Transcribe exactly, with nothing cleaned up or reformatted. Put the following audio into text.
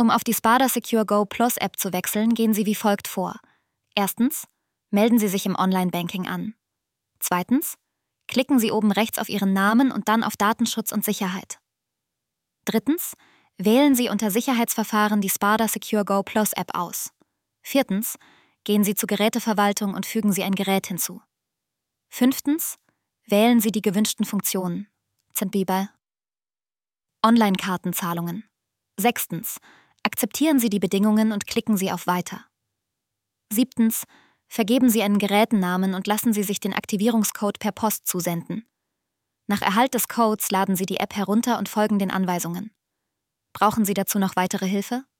Um auf die Spada Secure Go Plus App zu wechseln, gehen Sie wie folgt vor. Erstens, melden Sie sich im Online-Banking an. Zweitens, klicken Sie oben rechts auf Ihren Namen und dann auf Datenschutz und Sicherheit. Drittens, wählen Sie unter Sicherheitsverfahren die Spada Secure Go Plus App aus. Viertens, gehen Sie zur Geräteverwaltung und fügen Sie ein Gerät hinzu. Fünftens, wählen Sie die gewünschten Funktionen. Zum Beispiel Online-Kartenzahlungen. Sechstens, akzeptieren Sie die Bedingungen und klicken Sie auf Weiter. Siebtens, vergeben Sie einen Gerätennamen und lassen Sie sich den Aktivierungscode per Post zusenden. Nach Erhalt des Codes laden Sie die App herunter und folgen den Anweisungen. Brauchen Sie dazu noch weitere Hilfe?